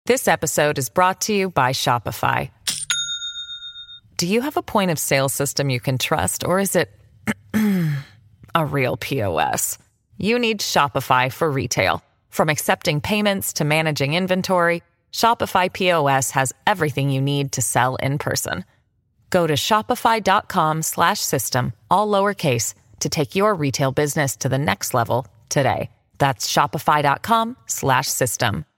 This episode is brought to you by Shopify. Do you have a point of sale system you can trust, or is it a real POS? You need Shopify for retail. From accepting payments to managing inventory, Shopify POS has everything you need to sell in person. Go to shopify.com/system, all lowercase, to take your retail business to the next level today. That's shopify.com/system.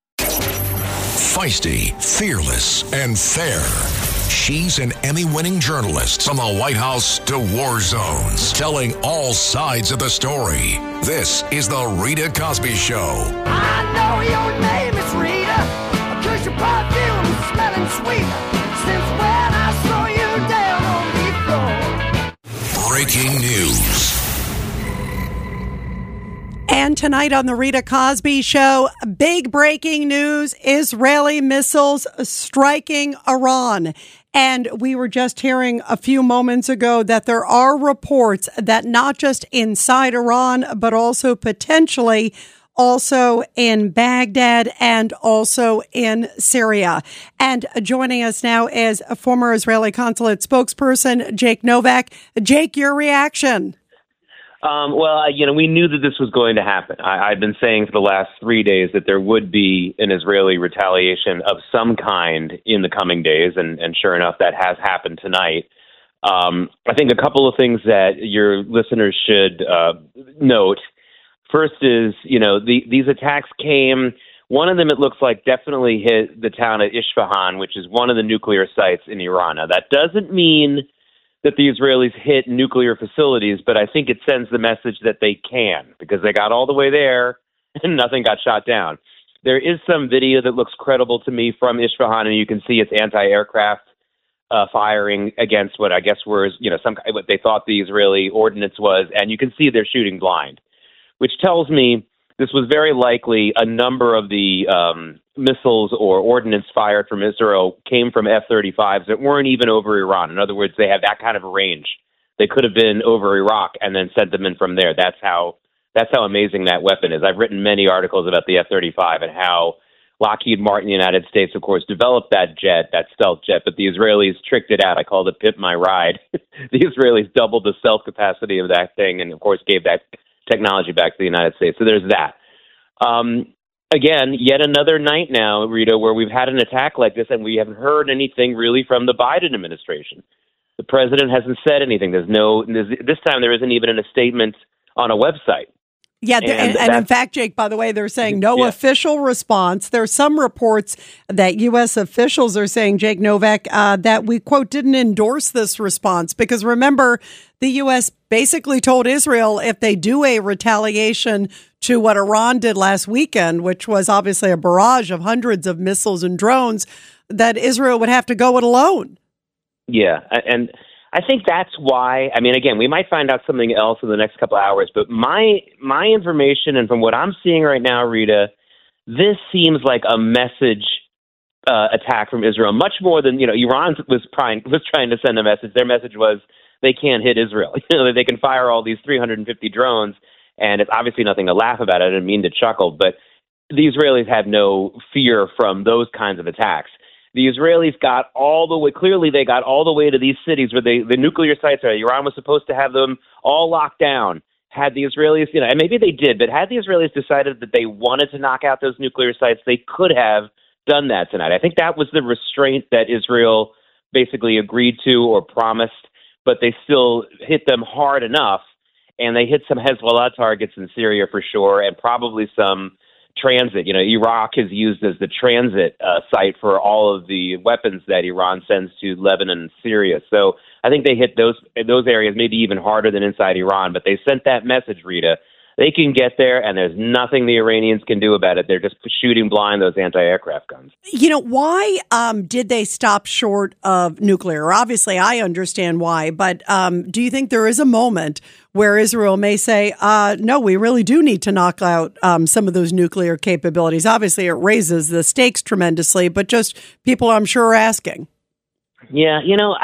Feisty, fearless, and fair. She's an Emmy-winning journalist from the White House to war zones, telling all sides of the story. This is the Rita Cosby Show. I know your name is Rita, 'cause your perfume is smelling sweet since when I saw you down on the floor. Breaking news. And tonight on the Rita Cosby Show, big breaking news: Israeli missiles striking Iran. And we were just hearing a few moments ago that there are reports that not just inside Iran, but also potentially also in Baghdad and also in Syria. And joining us now is a former Israeli consulate spokesperson, Jake Novak. Jake, your reaction? We knew that this was going to happen. I've been saying for the last 3 days that there would be an Israeli retaliation of some kind in the coming days, and sure enough, that has happened tonight. I think a couple of things that your listeners should note. First is, these attacks came, one of them it looks like definitely hit the town of Isfahan, which is one of the nuclear sites in Iran. Now, that doesn't mean that the Israelis hit nuclear facilities, but I think it sends the message that they can, because they got all the way there and nothing got shot down. There is some video that looks credible to me from Isfahan, and you can see it's anti-aircraft firing against what I guess was, what they thought the Israeli ordinance was, and you can see they're shooting blind, which tells me this was very likely a number of the missiles or ordnance fired from Israel came from F-35s that weren't even over Iran. In other words, they have that kind of a range. They could have been over Iraq and then sent them in from there. That's how amazing that weapon is. I've written many articles about the F-35 and how Lockheed Martin, the United States, of course, developed that jet, that stealth jet, but the Israelis tricked it out. I called it Pimp My Ride. The Israelis doubled the stealth capacity of that thing and, of course, gave that technology back to the United States. So there's that. Again, yet another night now, Rita, where we've had an attack like this and we haven't heard anything really from the Biden administration. The president hasn't said anything. This time there isn't even a statement on a website. Yeah, and in fact, Jake, by the way, they're saying no official response. There's some reports that U.S. officials are saying, Jake Novak, that we, quote, didn't endorse this response. Because remember, the U.S. basically told Israel if they do a retaliation to what Iran did last weekend, which was obviously a barrage of hundreds of missiles and drones, that Israel would have to go it alone. Yeah, and I think that's why. I mean, again, we might find out something else in the next couple of hours, but my information and from what I'm seeing right now, Rita, this seems like a message attack from Israel, much more than Iran was trying to send a message. Their message was they can't hit Israel. They can fire all these 350 drones, and it's obviously nothing to laugh about. I didn't mean to chuckle, but the Israelis have no fear from those kinds of attacks. The Israelis got all the way, clearly they got all the way to these cities where the nuclear sites are. Iran was supposed to have them all locked down. Had the Israelis, and maybe they did, but had the Israelis decided that they wanted to knock out those nuclear sites, they could have done that tonight. I think that was the restraint that Israel basically agreed to or promised, but they still hit them hard enough, and they hit some Hezbollah targets in Syria for sure, and probably some transit. Iraq is used as the transit site for all of the weapons that Iran sends to Lebanon and Syria. So I think they hit those areas maybe even harder than inside Iran. But they sent that message, Rita. They can get there, and there's nothing the Iranians can do about it. They're just shooting blind those anti-aircraft guns. Why did they stop short of nuclear? Obviously, I understand why, but do you think there is a moment where Israel may say, no, we really do need to knock out some of those nuclear capabilities? Obviously, it raises the stakes tremendously, but just people, I'm sure, are asking. Yeah,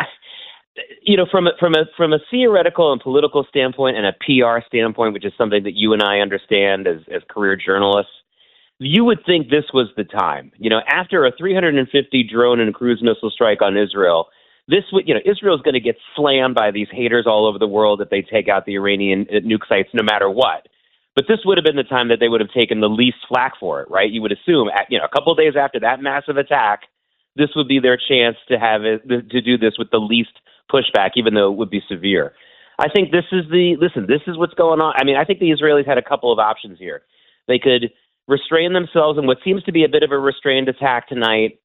from a theoretical and political standpoint and a PR standpoint, which is something that you and I understand as career journalists, you would think this was the time. After a 350 drone and cruise missile strike on Israel, Israel's going to get slammed by these haters all over the world if they take out the Iranian nuke sites no matter what. But this would have been the time that they would have taken the least flack for it, right? You would assume, a couple of days after that massive attack, this would be their chance to to do this with the least pushback, even though it would be severe. I think this is what's going on. I mean, I think the Israelis had a couple of options here. They could restrain themselves in what seems to be a bit of a restrained attack tonight,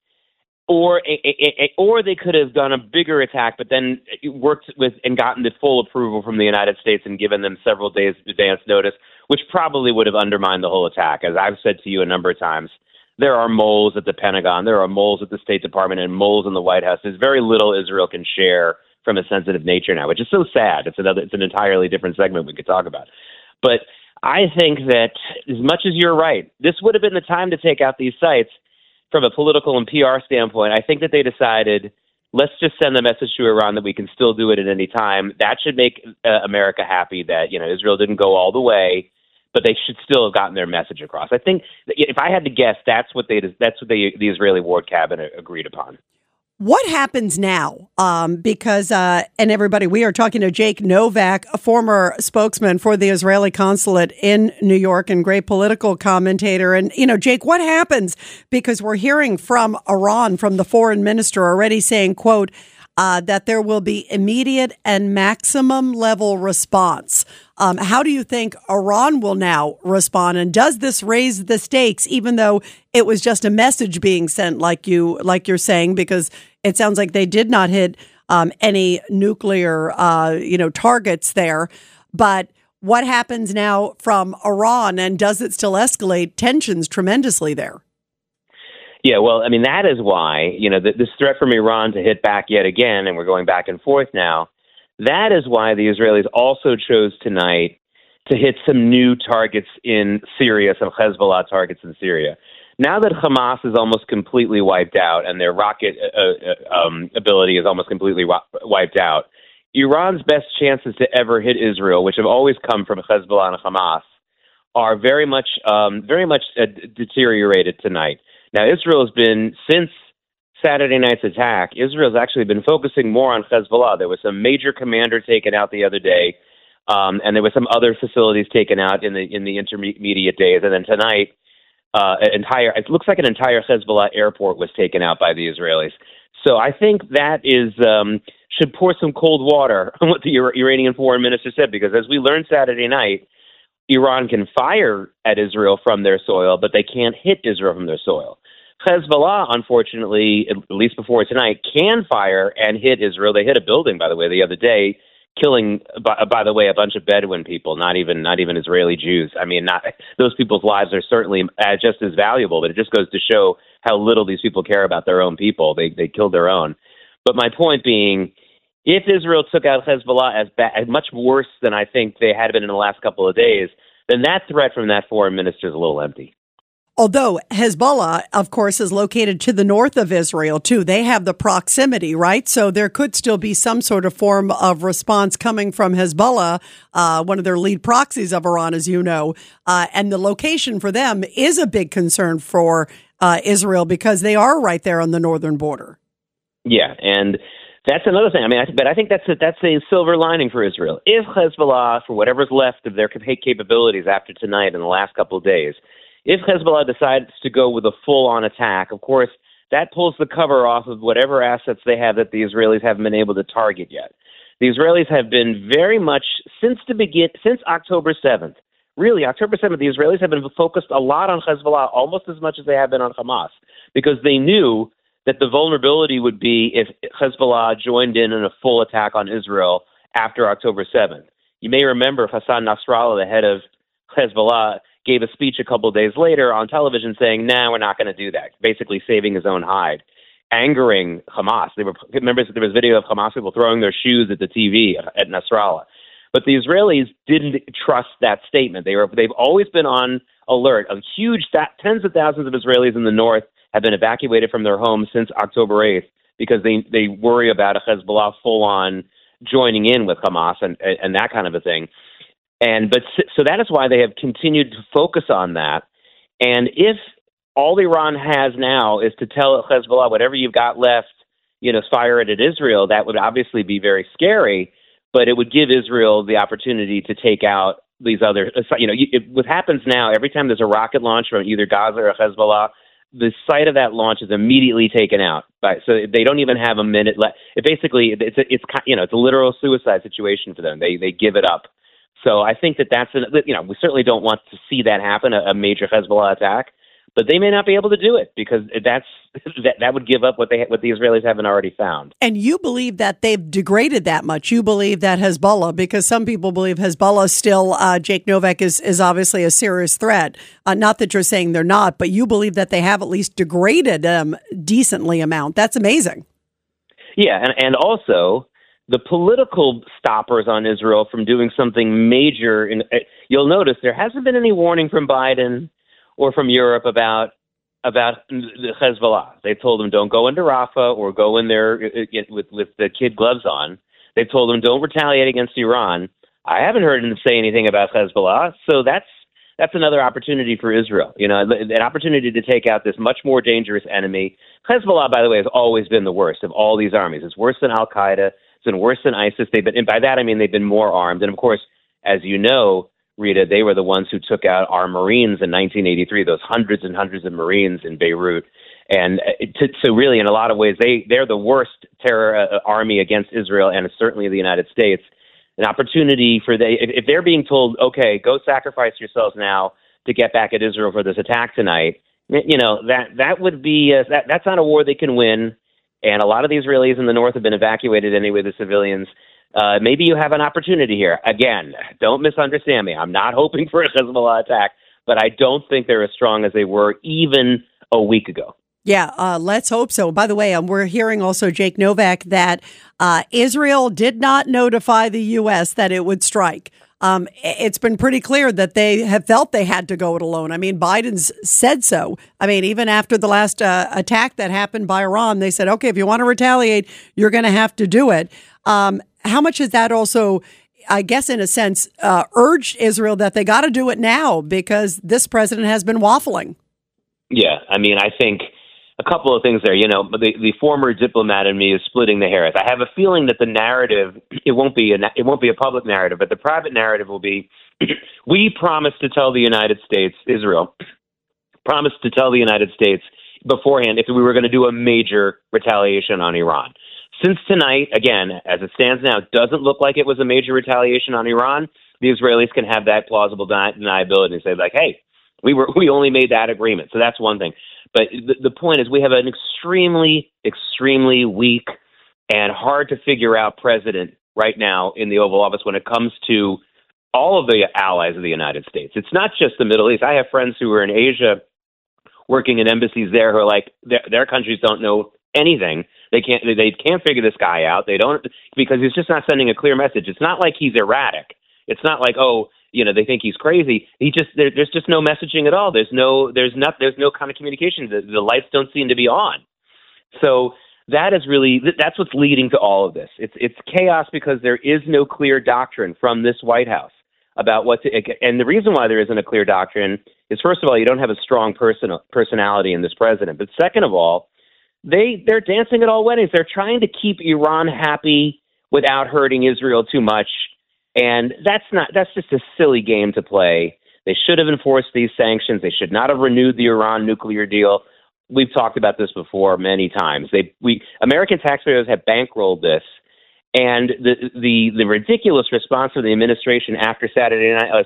or they could have done a bigger attack, but then worked with and gotten the full approval from the United States and given them several days advance notice, which probably would have undermined the whole attack. As I've said to you a number of times, there are moles at the Pentagon, there are moles at the State Department, and moles in the White House. There's very little Israel can share from a sensitive nature now, which is so sad. It's an entirely different segment we could talk about. But I think that as much as you're right, this would have been the time to take out these sites from a political and PR standpoint. I think that they decided, let's just send the message to Iran that we can still do it at any time. That should make America happy that, Israel didn't go all the way, but they should still have gotten their message across. I think if I had to guess, that's what the Israeli War Cabinet agreed upon. What happens now? Because, and everybody, we are talking to Jake Novak, a former spokesman for the Israeli consulate in New York and great political commentator. And, Jake, what happens? Because we're hearing from Iran, from the foreign minister already saying, quote, that there will be immediate and maximum level response. How do you think Iran will now respond? And does this raise the stakes, even though it was just a message being sent, like you're saying, because it sounds like they did not hit any nuclear, targets there. But what happens now from Iran, and does it still escalate tensions tremendously there? Yeah, well, I mean, that is why, this threat from Iran to hit back yet again, and we're going back and forth now, that is why the Israelis also chose tonight to hit some new targets in Syria, some Hezbollah targets in Syria. Now that Hamas is almost completely wiped out and their rocket ability is almost completely wiped out, Iran's best chances to ever hit Israel, which have always come from Hezbollah and Hamas, are very much deteriorated tonight. Now, Israel has been, since Saturday night's attack, Israel's actually been focusing more on Hezbollah. There was some major commander taken out the other day, and there were some other facilities taken out in the intermediate days. And then tonight, it looks like an entire Hezbollah airport was taken out by the Israelis. So I think that should pour some cold water on what the Iranian foreign minister said, because as we learned Saturday night, Iran can fire at Israel from their soil, but they can't hit Israel from their soil. Hezbollah, unfortunately, at least before tonight, can fire and hit Israel. They hit a building, by the way, the other day, killing, by the way, a bunch of Bedouin people, not even Israeli Jews. I mean, those people's lives are certainly just as valuable, but it just goes to show how little these people care about their own people. They killed their own. But my point being, if Israel took out Hezbollah as much worse than I think they had been in the last couple of days, then that threat from that foreign minister is a little empty. Although Hezbollah, of course, is located to the north of Israel, too. They have the proximity, right? So there could still be some sort of form of response coming from Hezbollah, one of their lead proxies of Iran, as you know. And the location for them is a big concern for Israel because they are right there on the northern border. Yeah, and that's another thing. I mean, I think that's a silver lining for Israel. If Hezbollah, for whatever's left of their capabilities after tonight and the last couple of days, if Hezbollah decides to go with a full-on attack, of course, that pulls the cover off of whatever assets they have that the Israelis haven't been able to target yet. The Israelis have been very much, since October 7th, really, October 7th, the Israelis have been focused a lot on Hezbollah, almost as much as they have been on Hamas, because they knew that the vulnerability would be if Hezbollah joined in a full attack on Israel after October 7th. You may remember Hassan Nasrallah, the head of Hezbollah, gave a speech a couple of days later on television saying, we're not going to do that, basically saving his own hide, angering Hamas. Remember, there was video of Hamas people throwing their shoes at the TV at Nasrallah. But the Israelis didn't trust that statement. They've always been on alert. Tens of thousands of Israelis in the north have been evacuated from their homes since October 8th because they worry about a Hezbollah full-on joining in with Hamas and that kind of a thing. So that is why they have continued to focus on that. And if all Iran has now is to tell Hezbollah, whatever you've got left, fire it at Israel, that would obviously be very scary, but it would give Israel the opportunity to take out these other, what happens now, every time there's a rocket launch from either Gaza or Hezbollah, the site of that launch is immediately taken out. So they don't even have a minute left. It's a literal suicide situation for them. They give it up. So I think that's we certainly don't want to see that happen, a major Hezbollah attack, but they may not be able to do it because that would give up what the Israelis haven't already found. And you believe that they've degraded that much? You believe that Hezbollah, because some people believe Hezbollah still, Jake Novak, is obviously a serious threat. Not that you're saying they're not, but you believe that they have at least degraded decently amount. That's amazing. Yeah, and also the political stoppers on Israel from doing something major. You'll notice there hasn't been any warning from Biden or from Europe about the Hezbollah. They told them don't go into Rafah or go in there with the kid gloves on. They told them don't retaliate against Iran. I haven't heard them say anything about Hezbollah, so that's another opportunity for Israel. An opportunity to take out this much more dangerous enemy. Hezbollah, by the way, has always been the worst of all these armies. It's worse than Al Qaeda. It's been worse than ISIS. And by that I mean they've been more armed. And of course, as you know, Rita, they were the ones who took out our Marines in 1983, those hundreds and hundreds of Marines in Beirut. And so really, in a lot of ways, they're the worst terror army against Israel and certainly the United States. An opportunity for if they're being told, okay, go sacrifice yourselves now to get back at Israel for this attack tonight, that would be that's not a war they can win. And a lot of the Israelis in the north have been evacuated anyway, the civilians. Maybe you have an opportunity here. Again, don't misunderstand me. I'm not hoping for a Hezbollah attack, but I don't think they're as strong as they were even a week ago. Yeah, let's hope so. By the way, we're hearing also, Jake Novak, that Israel did not notify the U.S. that it would strike. It's been pretty clear that they have felt they had to go it alone. I mean, Biden's said so. I mean, even after the last attack that happened by Iran, they said, okay, if you want to retaliate, you're going to have to do it. How much has that also, I guess, in a sense, urged Israel that they got to do it now because this president has been waffling? Yeah, I mean, I think a couple of things there. The former diplomat in me is splitting the hairs. I have a feeling that the narrative, it won't be a public narrative, but the private narrative will be, we promised to tell the United States, Israel, promised to tell the United States beforehand if we were going to do a major retaliation on Iran. Since tonight, again, as it stands now, doesn't look like it was a major retaliation on Iran, the Israelis can have that plausible deniability and say, like, hey, we only made that agreement. So that's one thing. But the point is we have an extremely, extremely weak and hard to figure out president right now in the Oval Office when it comes to all of the allies of the United States. It's not just the Middle East. I have friends who are in Asia working in embassies there who are like, their countries don't know anything. They can't figure this guy out. They don't, because he's just not sending a clear message. It's not like he's erratic. It's not like, they think he's crazy. There's just no messaging at all. There's no kind of communication. The lights don't seem to be on. So that's what's leading to all of this. It's chaos because there is no clear doctrine from this White House about and the reason why there isn't a clear doctrine is, first of all, you don't have a strong personality in this president. But second of all, they're dancing at all weddings. They're trying to keep Iran happy without hurting Israel too much. And that's just a silly game to play. They should have enforced these sanctions. They should not have renewed the Iran nuclear deal. We've talked about this before many times. American taxpayers have bankrolled this. And the ridiculous response of the administration after Saturday night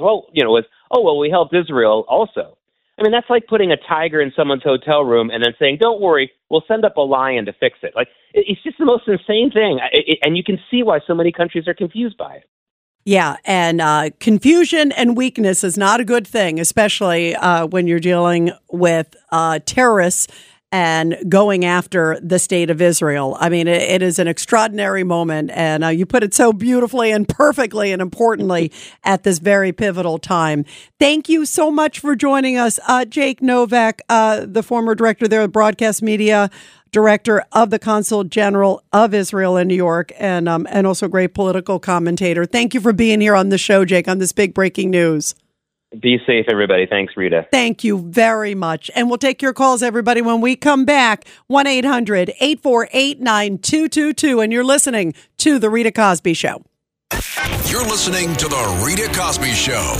was, we helped Israel also. I mean, that's like putting a tiger in someone's hotel room and then saying, don't worry, we'll send up a lion to fix it. Like, it's just the most insane thing. And you can see why so many countries are confused by it. Yeah, and confusion and weakness is not a good thing, especially when you're dealing with terrorists and going after the state of Israel. I mean, it is an extraordinary moment, and you put it so beautifully and perfectly and importantly at this very pivotal time. Thank you so much for joining us, Jake Novak, the former director there of broadcast media, director of the Consul General of Israel in New York, and also great political commentator. Thank you for being here on the show, Jake, on this big breaking news. Be safe, everybody. Thanks, Rita. Thank you very much. And we'll take your calls, everybody, when we come back. 1-800-848-9222. And you're listening to The Rita Cosby Show. You're listening to The Rita Cosby Show.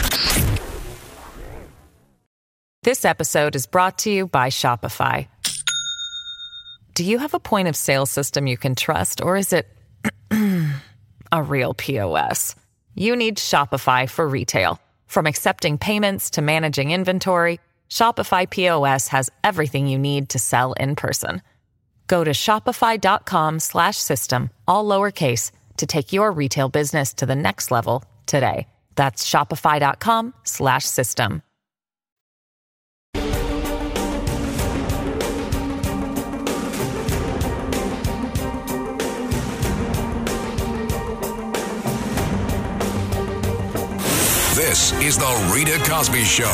This episode is brought to you by Shopify. Do you have a point of sale system you can trust, or is it a real POS? You need Shopify for retail. From accepting payments to managing inventory, Shopify POS has everything you need to sell in person. Go to shopify.com/system, all lowercase, to take your retail business to the next level today. That's shopify.com/system. This is The Rita Cosby Show.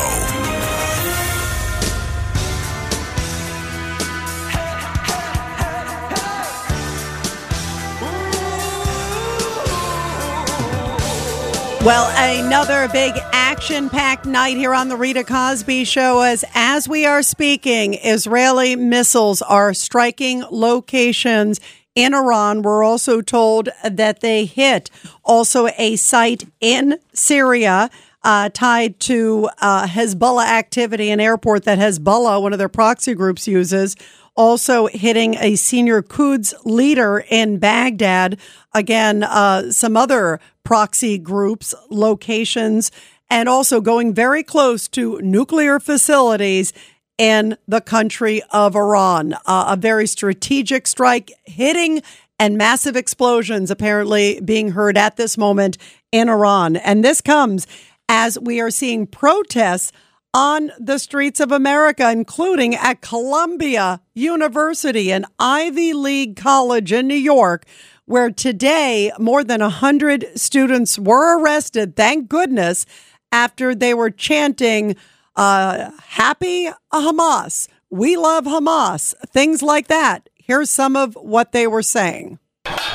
Well, another big action-packed night here on The Rita Cosby Show. As we are speaking, Israeli missiles are striking locations in Iran. We're also told that they hit also a site in Syria tied to Hezbollah activity, an airport that Hezbollah, one of their proxy groups, uses. Also hitting a senior Quds leader in Baghdad. Again, some other proxy groups, locations, and also going very close to nuclear facilities in the country of Iran. A very strategic strike hitting and massive explosions apparently being heard at this moment in Iran. And this comes as we are seeing protests on the streets of America, including at Columbia University, an Ivy League college in New York, where today more than 100 students were arrested, thank goodness, after they were chanting, Happy Hamas, we love Hamas, things like that. Here's some of what they were saying. We are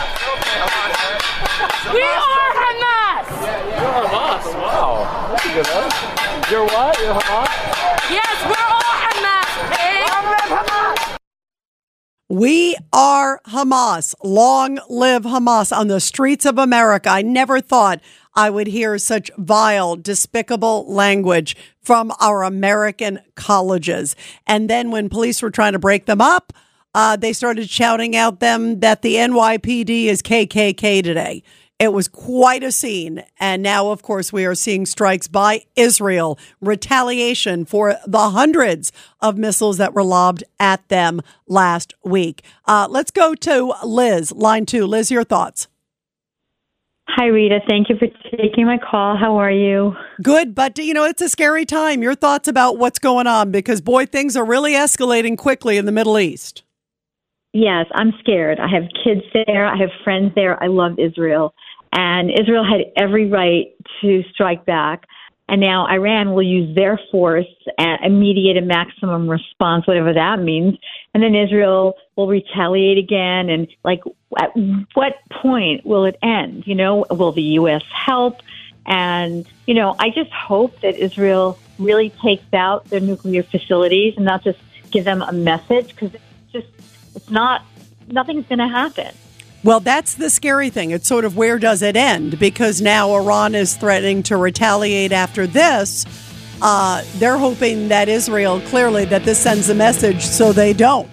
Hamas! You're Hamas, wow. That's a good one. You're what? You're Hamas? Yes, we're all Hamas, Hamas! We are Hamas. Long live Hamas on the streets of America. I never thought I would hear such vile, despicable language from our American colleges. And then when police were trying to break them up, they started shouting out them that the NYPD is KKK today. It was quite a scene. And now, of course, we are seeing strikes by Israel, retaliation for the hundreds of missiles that were lobbed at them last week. Let's go to Liz, line 2. Liz, your thoughts. Hi, Rita. Thank you for taking my call. How are you? Good, but, it's a scary time. Your thoughts about what's going on, because, boy, things are really escalating quickly in the Middle East. Yes, I'm scared. I have kids there. I have friends there. I love Israel. And Israel had every right to strike back. And now Iran will use their force and immediate and maximum response, whatever that means. And then Israel will retaliate again. And at what point will it end? Will the U.S. help? And, I just hope that Israel really takes out their nuclear facilities and not just give them a message, because nothing's going to happen. Well, that's the scary thing. It's sort of, where does it end? Because now Iran is threatening to retaliate after this. They're hoping that Israel, clearly, that this sends a message so they don't.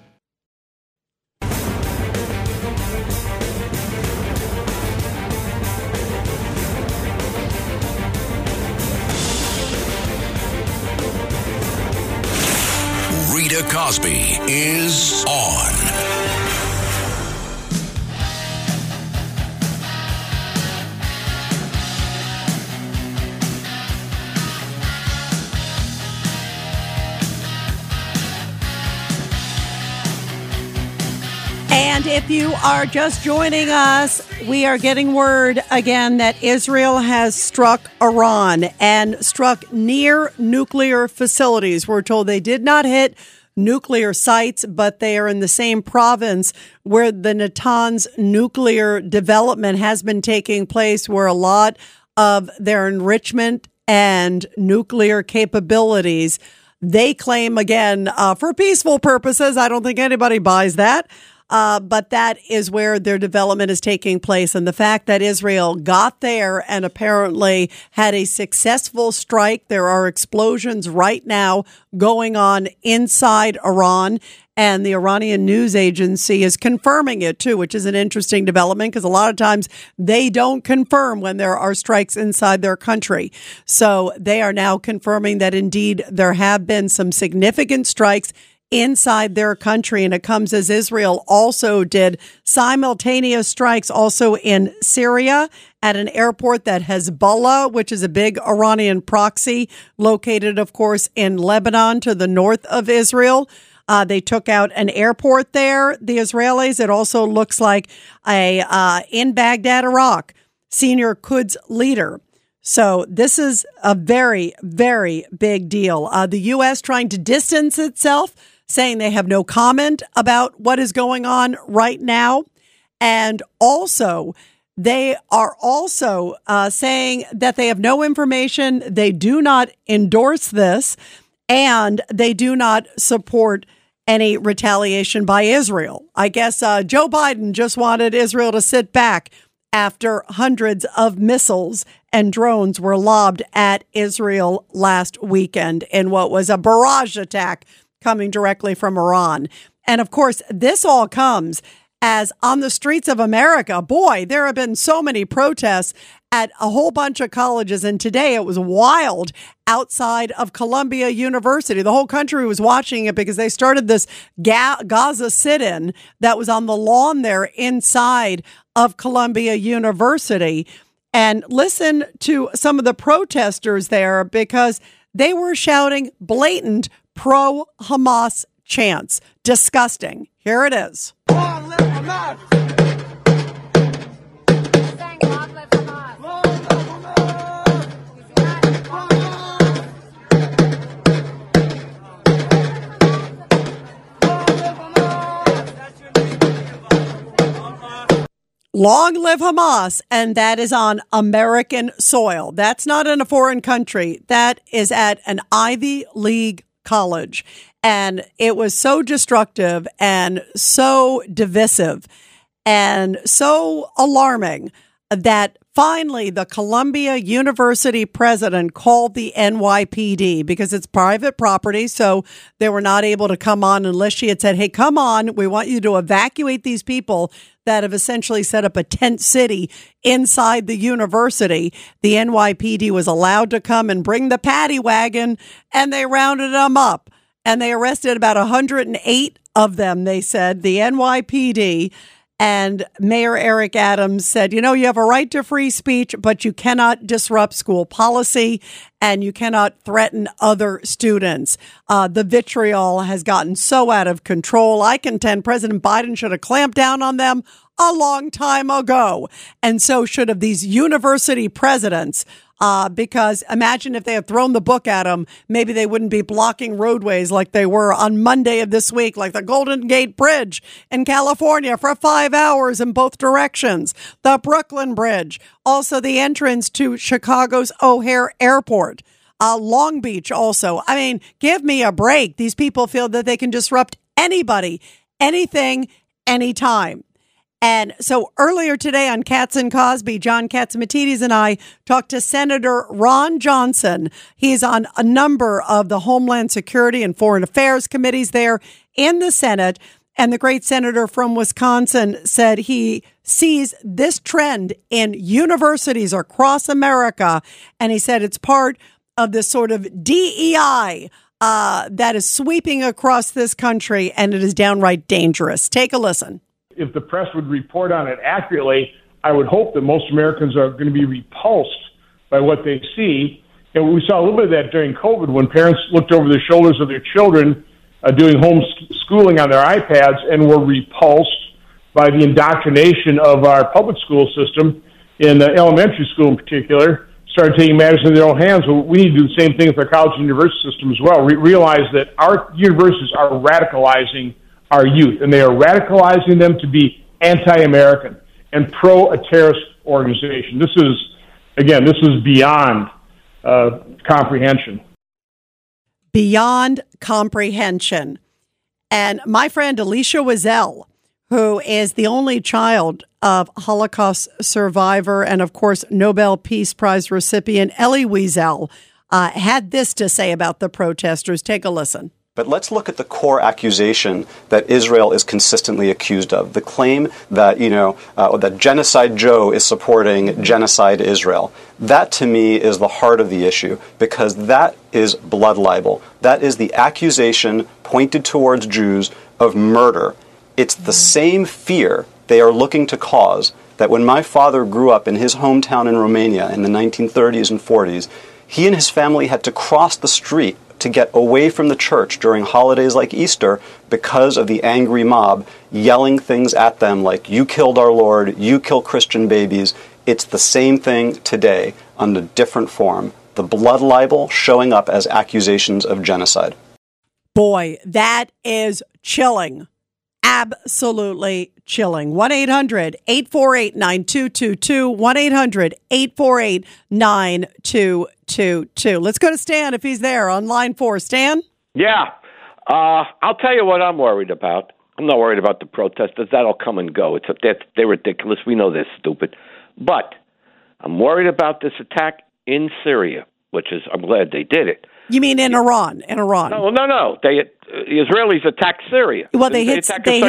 Rita Cosby is on. And if you are just joining us, we are getting word again that Israel has struck Iran and struck near nuclear facilities. We're told they did not hit nuclear sites, but they are in the same province where the Natanz nuclear development has been taking place, where a lot of their enrichment and nuclear capabilities. They claim, again, for peaceful purposes. I don't think anybody buys that. But that is where their development is taking place. And the fact that Israel got there and apparently had a successful strike. There are explosions right now going on inside Iran. And the Iranian news agency is confirming it, too, which is an interesting development because a lot of times they don't confirm when there are strikes inside their country. So they are now confirming that indeed there have been some significant strikes inside their country. And it comes as Israel also did simultaneous strikes also in Syria at an airport that Hezbollah, which is a big Iranian proxy located, of course, in Lebanon to the north of Israel. They took out an airport there, the Israelis. It also looks like in Baghdad, Iraq, senior Quds leader. So this is a very, very big deal. The U.S. trying to distance itself, saying they have no comment about what is going on right now. And also, they are also saying that they have no information. They do not endorse this, and they do not support any retaliation by Israel. I guess Joe Biden just wanted Israel to sit back after hundreds of missiles and drones were lobbed at Israel last weekend in what was a barrage attack coming directly from Iran. And of course, this all comes as on the streets of America, boy, there have been so many protests at a whole bunch of colleges. And today it was wild outside of Columbia University. The whole country was watching it because they started this Gaza sit-in that was on the lawn there inside of Columbia University. And listen to some of the protesters there because they were shouting blatant pro-Hamas chants. Disgusting. Here it is. Long live Hamas! Saying long live Hamas. Long live Hamas! Long live Hamas, and that is on American soil. That's not in a foreign country. That is at an Ivy League college. And it was so destructive and so divisive and so alarming that finally the Columbia University president called the NYPD because it's private property. So they were not able to come on unless she had said, hey, come on, we want you to evacuate these people that have essentially set up a tent city inside the university. The NYPD was allowed to come and bring the paddy wagon, and they rounded them up. And they arrested about 108 of them, they said, the NYPD. And Mayor Eric Adams said, you know, you have a right to free speech, but you cannot disrupt school policy and you cannot threaten other students. The vitriol has gotten so out of control. I contend President Biden should have clamped down on them a long time ago. And so should have these university presidents. Because imagine if they had thrown the book at them, maybe they wouldn't be blocking roadways like they were on Monday of this week, like the Golden Gate Bridge in California for 5 hours in both directions, the Brooklyn Bridge, also the entrance to Chicago's O'Hare Airport, Long Beach also. I mean, give me a break. These people feel that they can disrupt anybody, anything, anytime. And so earlier today on Katz and Cosby, John Catsimatidis and I talked to Senator Ron Johnson. He's on a number of the Homeland Security and Foreign Affairs committees there in the Senate. And the great senator from Wisconsin said he sees this trend in universities across America. And he said it's part of this sort of DEI that is sweeping across this country, and it is downright dangerous. Take a listen. If the press would report on it accurately, I would hope that most Americans are going to be repulsed by what they see. And we saw a little bit of that during COVID when parents looked over the shoulders of their children doing homeschooling on their iPads and were repulsed by the indoctrination of our public school system, in elementary school in particular, started taking matters in their own hands. Well, we need to do the same thing with our college and university system as well. Realize that our universities are radicalizing our youth, and they are radicalizing them to be anti-American and pro a terrorist organization. This is beyond comprehension. Beyond comprehension. And my friend Alicia Wiesel, who is the only child of Holocaust survivor and, of course, Nobel Peace Prize recipient Elie Wiesel, had this to say about the protesters. Take a listen. But let's look at the core accusation that Israel is consistently accused of. The claim that, that Genocide Joe is supporting Genocide Israel. That, to me, is the heart of the issue, because that is blood libel. That is the accusation pointed towards Jews of murder. It's the same fear they are looking to cause that when my father grew up in his hometown in Romania in the 1930s and 40s, he and his family had to cross the street to get away from the church during holidays like Easter because of the angry mob yelling things at them like, "You killed our Lord, you kill Christian babies." It's the same thing today under different form. The blood libel showing up as accusations of genocide. Boy, that is chilling. Absolutely chilling. 1-800-848-9222. 1-800-848-9222. Let's go to Stan if he's there on line 4. Stan? Yeah. I'll tell you what I'm worried about. I'm not worried about the protesters. That'll come and go. They're ridiculous. We know they're stupid. But I'm worried about this attack in Syria, which is, I'm glad they did it. You mean in Iran? No. The Israelis attacked Syria. Well, they hit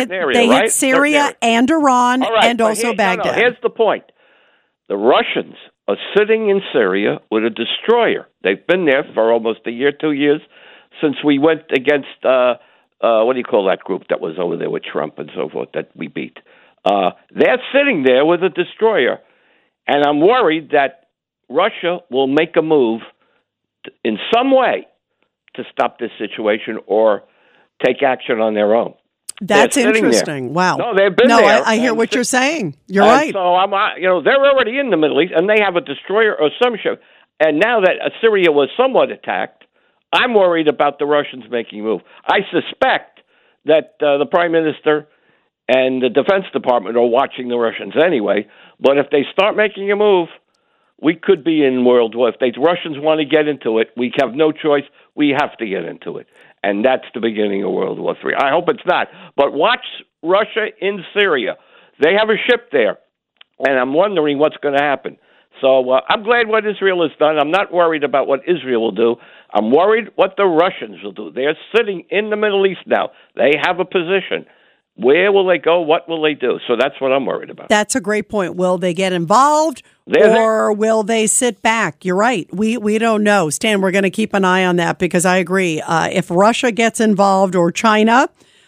Syria and Iran and also Baghdad. No, here's the point. The Russians are sitting in Syria with a destroyer. They've been there for almost a year, 2 years, since we went against, what do you call that group that was over there with Trump and so forth that we beat? They're sitting there with a destroyer, and I'm worried that Russia will make a move in some way to stop this situation or take action on their own. That's interesting. Wow. No, they've been there. No, I hear what you're saying. You're right. So they're already in the Middle East, and they have a destroyer or some ship. And now that Syria was somewhat attacked, I'm worried about the Russians making a move. I suspect that the Prime Minister and the Defense Department are watching the Russians anyway. But if they start making a move, we could be in World War. If the Russians want to get into it, we have no choice. We have to get into it. And that's the beginning of World War III. I hope it's not. But watch Russia in Syria. They have a ship there, and I'm wondering what's going to happen. So I'm glad what Israel has done. I'm not worried about what Israel will do. I'm worried what the Russians will do. They're sitting in the Middle East now. They have a position. Where will they go? What will they do? So that's what I'm worried about. That's a great point. Will they get involved or will they sit back? You're right. We don't know. Stan, we're going to keep an eye on that because I agree. If Russia gets involved or China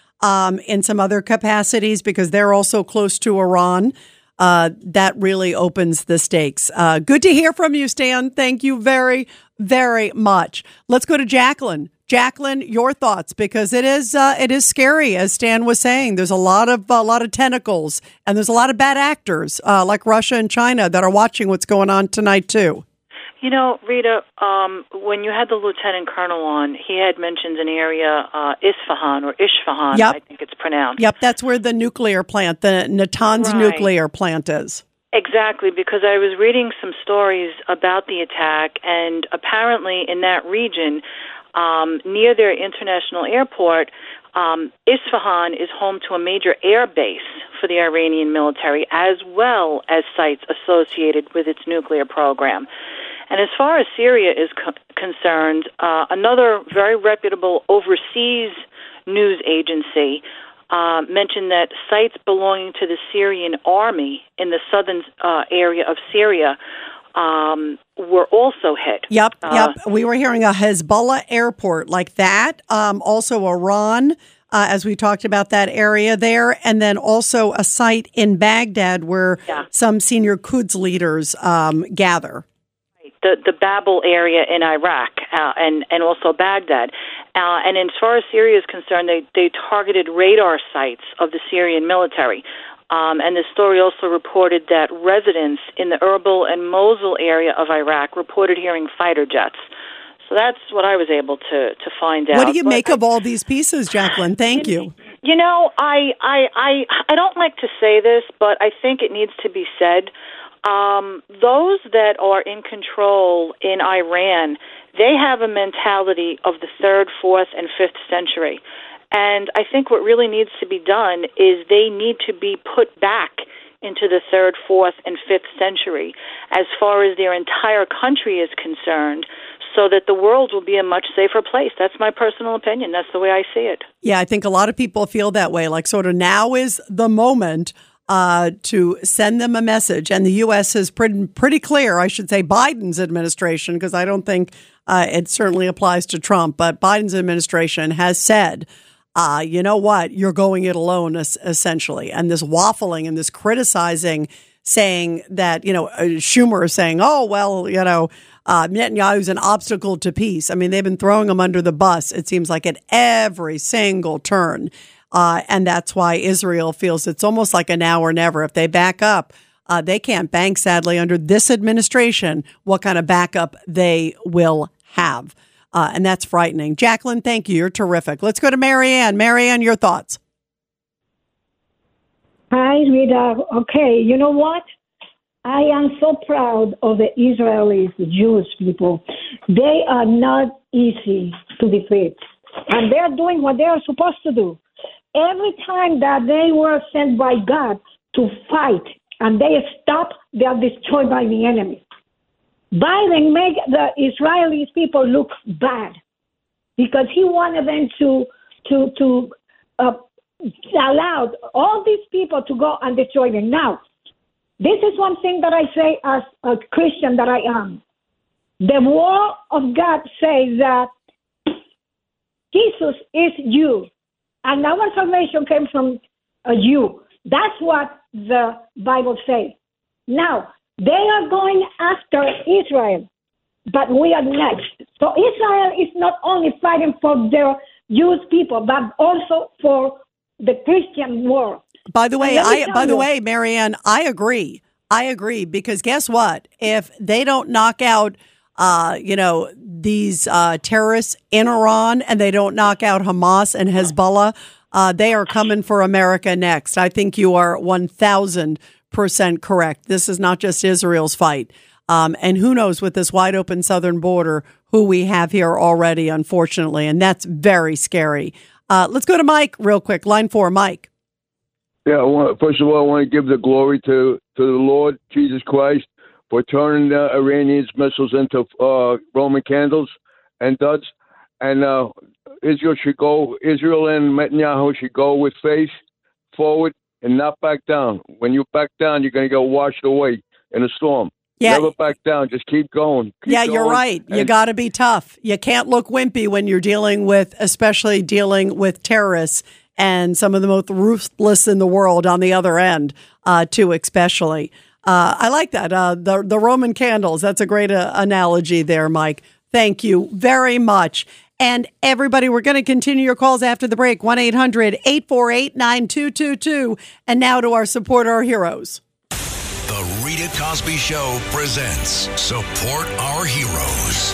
in some other capacities because they're also close to Iran, that really opens the stakes. Good to hear from you, Stan. Thank you very, very much. Let's go to Jacqueline. Jacqueline, your thoughts, because it is scary, as Stan was saying. There's a lot of tentacles, and there's a lot of bad actors like Russia and China that are watching what's going on tonight too. You know, Rita, when you had the lieutenant colonel on, he had mentioned an area, Isfahan or Ishfahan, yep. I think it's pronounced. Yep, that's where the nuclear plant, the Natanz nuclear plant is. Exactly, because I was reading some stories about the attack, and apparently in that region, near their international airport, Isfahan is home to a major air base for the Iranian military, as well as sites associated with its nuclear program. And as far as Syria is concerned, another very reputable overseas news agency mentioned that sites belonging to the Syrian army in the southern area of Syria were also hit. Yep. We were hearing a Hezbollah airport like that. Also Iran, as we talked about that area there. And then also a site in Baghdad where some senior Quds leaders gather. The Babel area in Iraq and also Baghdad. And as far as Syria is concerned, they targeted radar sites of the Syrian military. And the story also reported that residents in the Erbil and Mosul area of Iraq reported hearing fighter jets. So that's what I was able to find out. What do you make of all these pieces, Jacqueline? Thank you. You know, I don't like to say this, but I think it needs to be said. those that are in control in Iran, they have a mentality of the 3rd, 4th, and 5th century. And I think what really needs to be done is they need to be put back into the 3rd, 4th, and 5th century as far as their entire country is concerned, so that the world will be a much safer place. That's my personal opinion. That's the way I see it. Yeah, I think a lot of people feel that way, like sort of now is the moment to send them a message. And the U.S. is pretty clear, I should say Biden's administration, because I don't think it certainly applies to Trump, but Biden's administration has said, you know what, you're going it alone, essentially. And this waffling and this criticizing, saying that, Schumer is saying, oh, well, Netanyahu's an obstacle to peace. I mean, they've been throwing him under the bus, it seems like, at every single turn. And that's why Israel feels it's almost like a now or never. If they back up, they can't bank, sadly, under this administration, what kind of backup they will have. And that's frightening. Jacqueline, thank you. You're terrific. Let's go to Marianne. Marianne, your thoughts. Hi, Rita. Okay, you know what? I am so proud of the Israelis, the Jewish people. They are not easy to defeat. And they're doing what they are supposed to do. Every time that they were sent by God to fight and they stop, they are destroyed by the enemy. Biden made the Israeli people look bad because he wanted them to allow all these people to go and destroy them. Now, this is one thing that I say as a Christian that I am. The word of God says that Jesus is you, and our salvation came from you. That's what the Bible says. Now, they are going after Israel, but we are next. So Israel is not only fighting for their Jewish people, but also for the Christian world. By the way, Marianne, I agree. Because guess what? If they don't knock out, these terrorists in Iran, and they don't knock out Hamas and Hezbollah, they are coming for America next. I think you are 1,000% correct. This is not just Israel's fight. And who knows with this wide open southern border, who we have here already, unfortunately. And that's very scary. Let's go to Mike real quick. Line 4, Mike. Yeah, first of all, I want to give the glory to the Lord Jesus Christ for turning the Iranians' missiles into Roman candles and duds. And Israel and Netanyahu should go with faith forward and not back down. When you back down, you're going to get washed away in a storm. Yeah. Never back down. Just keep going. You're right. You got to be tough. You can't look wimpy when you're especially dealing with terrorists and some of the most ruthless in the world on the other end, too, especially. I like that. The Roman candles. That's a great analogy there, Mike. Thank you very much. And everybody, we're going to continue your calls after the break. 1-800-848-9222. And now to our Support Our Heroes. The Rita Cosby Show presents Support Our Heroes.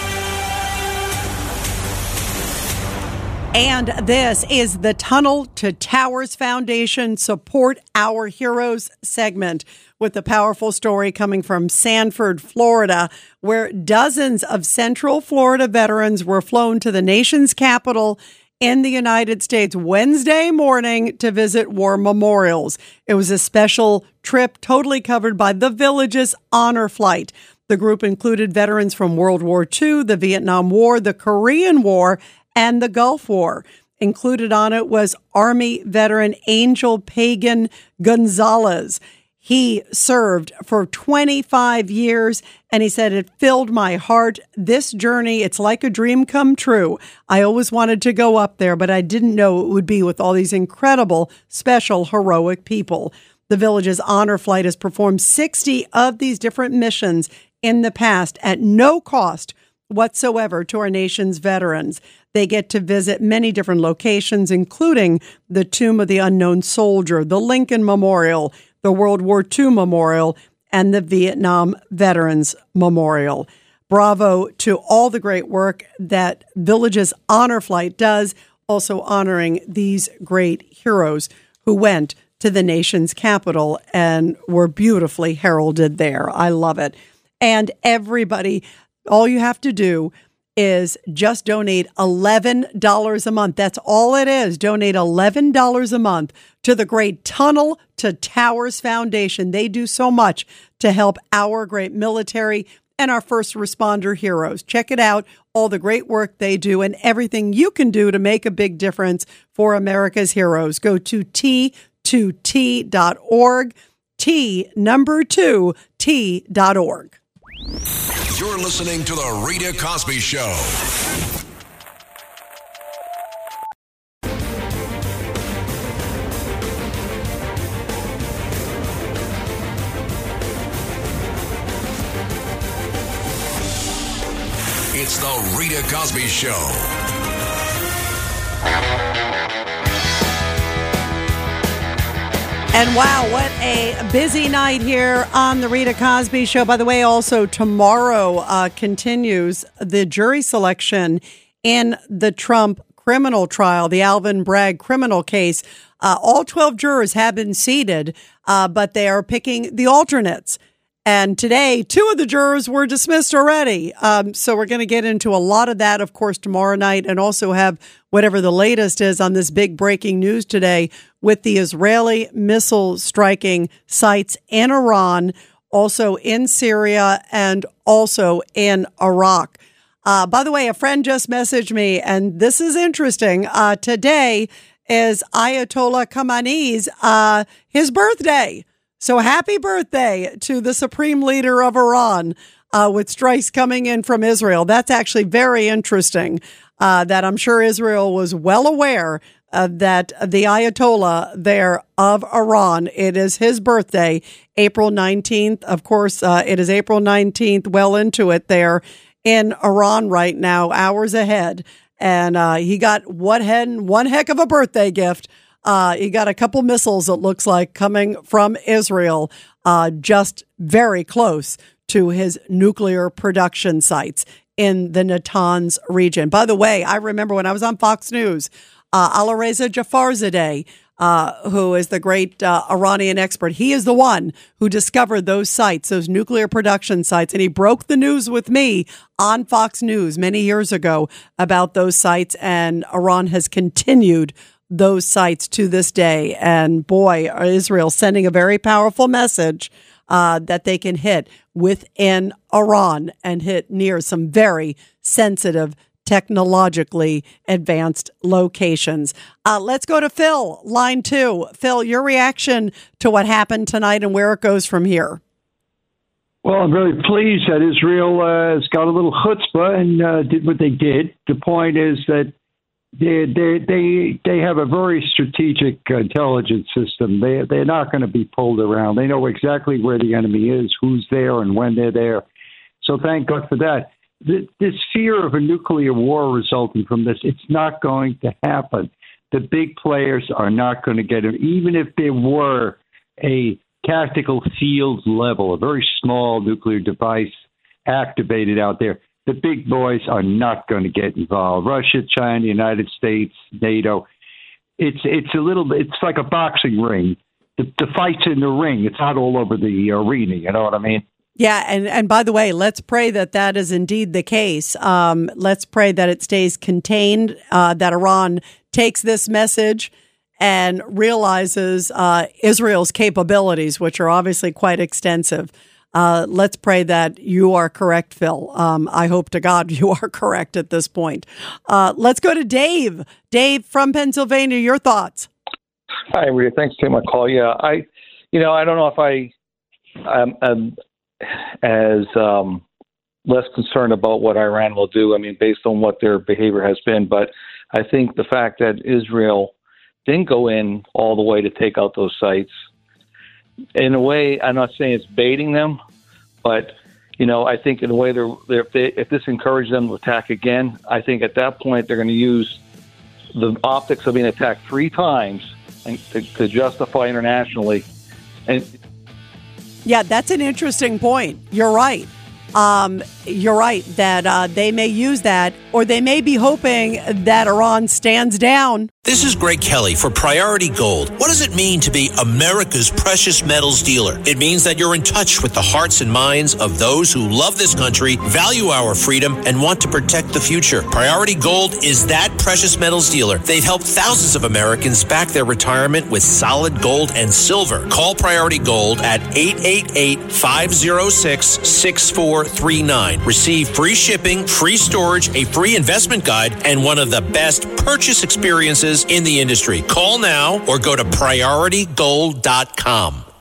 And this is the Tunnel to Towers Foundation Support Our Heroes segment, with a powerful story coming from Sanford, Florida, where dozens of Central Florida veterans were flown to the nation's capital in the United States Wednesday morning to visit war memorials. It was a special trip totally covered by the Village's Honor Flight. The group included veterans from World War II, the Vietnam War, the Korean War, and the Gulf War. Included on it was Army veteran Angel Pagan Gonzalez. He served for 25 years, and he said, it filled my heart. This journey, it's like a dream come true. I always wanted to go up there, but I didn't know it would be with all these incredible, special, heroic people. The Village's Honor Flight has performed 60 of these different missions in the past at no cost whatsoever to our nation's veterans. They get to visit many different locations, including the Tomb of the Unknown Soldier, the Lincoln Memorial, the World War II Memorial, and the Vietnam Veterans Memorial. Bravo to all the great work that Village's Honor Flight does, also honoring these great heroes who went to the nation's capital and were beautifully heralded there. I love it. And everybody, all you have to do is just donate $11 a month. That's all it is. Donate $11 a month to the Great Tunnel to Towers Foundation. They do so much to help our great military and our first responder heroes. Check it out, all the great work they do and everything you can do to make a big difference for America's heroes. Go to T2T.org, T2T.org. You're listening to The Rita Cosby Show. It's The Rita Cosby Show. And wow, what a busy night here on the Rita Cosby Show. By the way, also tomorrow continues the jury selection in the Trump criminal trial, the Alvin Bragg criminal case. All 12 jurors have been seated, but they are picking the alternates. And today, 2 of the jurors were dismissed already. So we're going to get into a lot of that, of course, tomorrow night, and also have whatever the latest is on this big breaking news today with the Israeli missile striking sites in Iran, also in Syria, and also in Iraq. By the way, a friend just messaged me, and this is interesting. Today is Ayatollah Khamenei's his birthday. So happy birthday to the supreme leader of Iran, with strikes coming in from Israel. That's actually very interesting, that I'm sure Israel was well aware that the Ayatollah there of Iran, it is his birthday, April 19th. Of course, it is April 19th, well into it there in Iran right now, hours ahead. And he got one heck of a birthday gift. He got a couple missiles, it looks like, coming from Israel, just very close to his nuclear production sites in the Natanz region. By the way, I remember when I was on Fox News, Alireza Jafarzadeh, who is the great Iranian expert, he is the one who discovered those sites, those nuclear production sites, and he broke the news with me on Fox News many years ago about those sites, and Iran has continued those sites to this day. And boy, Israel sending a very powerful message that they can hit within Iran and hit near some very sensitive, technologically advanced locations. Let's go to Phil, line 2. Phil, your reaction to what happened tonight and where it goes from here. Well, I'm very pleased that Israel has got a little chutzpah and did what they did. The point is that they have a very strategic intelligence system. They're not going to be pulled around. They know exactly where the enemy is, who's there, and when they're there. So thank God for that. This fear of a nuclear war resulting from this, it's not going to happen. The big players are not going to get it. Even if there were a tactical field level, a very small nuclear device activated out there, the big boys are not going to get involved. Russia, China, United States, NATO. It's a little bit. It's like a boxing ring. The fight's in the ring. It's not all over the arena. You know what I mean? Yeah, and by the way, let's pray that that is indeed the case. Let's pray that it stays contained. That Iran takes this message and realizes Israel's capabilities, which are obviously quite extensive. Let's pray that you are correct, Phil. I hope to God you are correct at this point. Let's go to Dave. Dave from Pennsylvania, your thoughts. Hi, Rita. Thanks for taking my call. Yeah, I don't know if I'm as less concerned about what Iran will do. I mean, based on what their behavior has been, but I think the fact that Israel didn't go in all the way to take out those sites, in a way, I'm not saying it's baiting them, but I think in a way, if this encourages them to attack again, I think at that point they're going to use the optics of being attacked 3 times and to justify internationally. And yeah, that's an interesting point. You're right. you're right that they may use that, or they may be hoping that Iran stands down. This is Greg Kelly for Priority Gold. What does it mean to be America's precious metals dealer? It means that you're in touch with the hearts and minds of those who love this country, value our freedom, and want to protect the future. Priority Gold is that precious metals dealer. They've helped thousands of Americans back their retirement with solid gold and silver. Call Priority Gold at 888-506-6439. Receive free shipping, free storage, a free investment guide, and one of the best purchase experiences in the industry. Call now or go to PriorityGold.com.